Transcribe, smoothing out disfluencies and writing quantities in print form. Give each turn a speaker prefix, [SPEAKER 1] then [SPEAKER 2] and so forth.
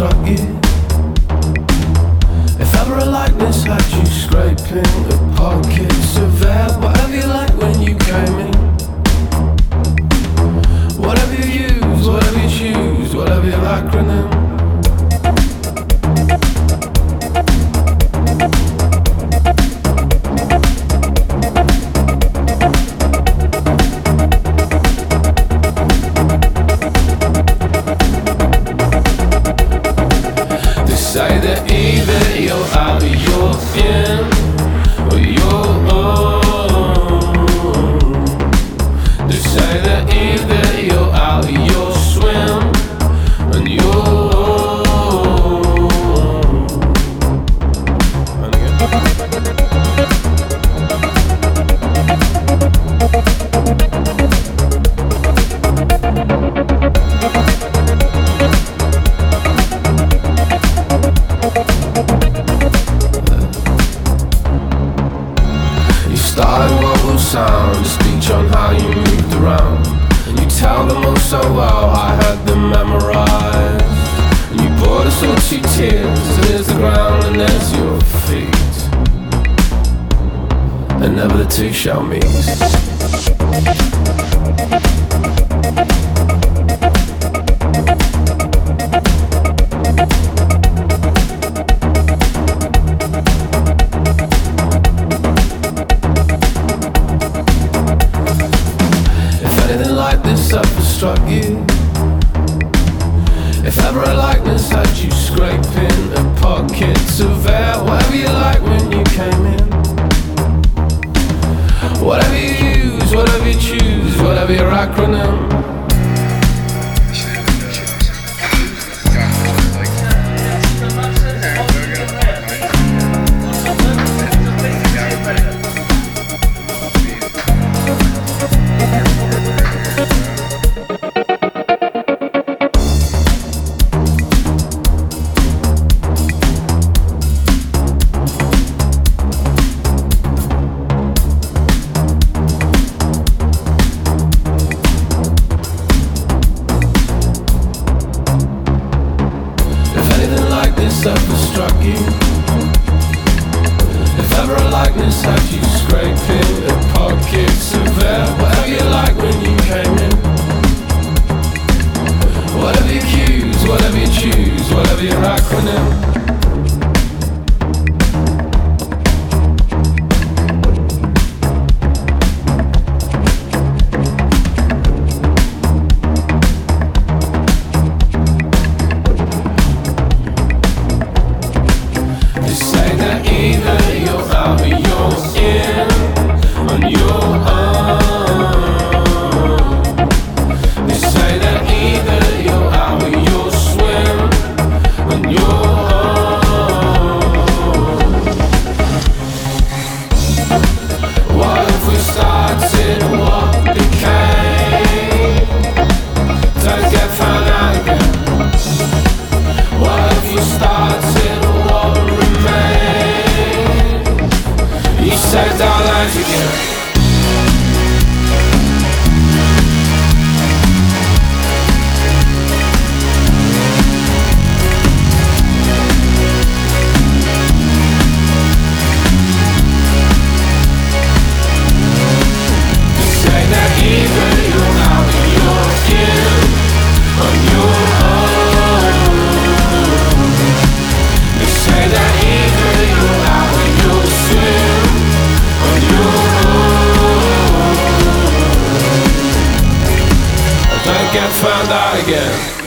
[SPEAKER 1] struck you? If ever a likeness had you scraping the pockets of air, whatever you like when you came in, whatever you use, whatever you choose, whatever your acronym. Say that either you're out or you're in, or you're on. They say that either you're out or you're swim, and you're started what will sound a speech on how you moved around, and you tell them all so well. I had them memorized, and you poured us all 2 tears. And there's the ground and there's your feet, and never the 2 shall meet. This ever struck you? If ever a likeness had you scraping the pockets of air, whatever you like when you came in, whatever you use, whatever you choose, whatever your acronym. This ever struck you? If ever a likeness had you scraping the pockets of air, whatever you like when you came in, whatever you use, whatever you choose, whatever your acronym. Either you're out or you're in, on your own. They say that either you're out or you're swim, on your own. What if we started what became? Don't get found out again. What if we started what remained? You saved our lives again. You say that either you're out or you're in, on your own. You say that either you're out or you're swim, on your own. Don't get found out again.